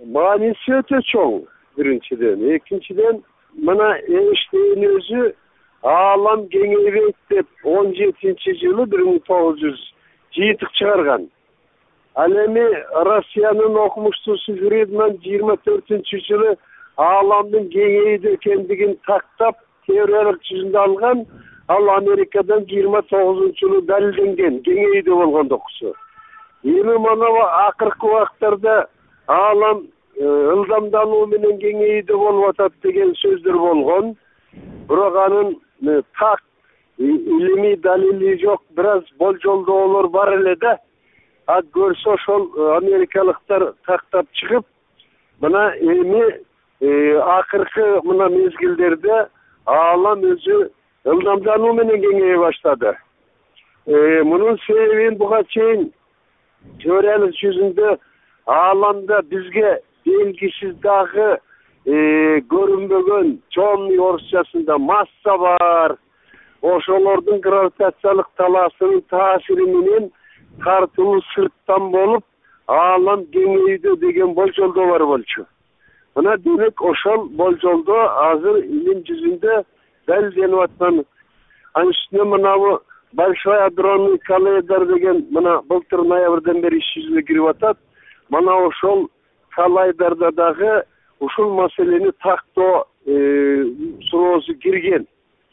Maanisi öte çoğun birinciden. İkinciden bana Einstein özü alam kengeyip dep 17. yılı 1900 jitik çıkargan. Alemi Rusya'nın okumuştuğu Friedman 24. yılı alamın kengeyip ekendigin taktap teorik yüzünde algan. Al Amerika'dan 29. yılı dalildengen kengeyip olgan dokusu. Yeni mana akırkı vaktlarda alam ılдамдануу менен кеңейүүдө болуп атат деген сөздөр болгон. Бирок анын так илимий далили жок, бираз болжолдоолор бар эле да. А көрсө ошол америкалыктар тактап чыгып, мына эми акыркы мына мезгилдерде аалам өзү ылдамдануу менен кеңейе баштады. Мунун себебин буга чейин теориялык жүзүндө ааламда бизге белгisiz дагы көрүнбөгөн темный орусчасында масса бар. Ошолордун гравитациялык талаасынын таасири менен тартылуу сырттан болуп аалам кеңейүүдө деген болжолдоо бар болчу. Мына демек ошол болжолдоо азыр илим жүзүндө далилденип аткан. Анын үстүнө мына Большой адронный коллайдер деген мына былтыр ноябрдан бери иш жүзүнө кирип атат. Мына ошол коллайдерда дагы ушул маселени тактоо суроосу кирген.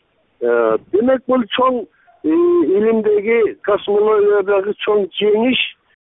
Демек бул чоң илимдеги космологиядагы чоң жеңиш.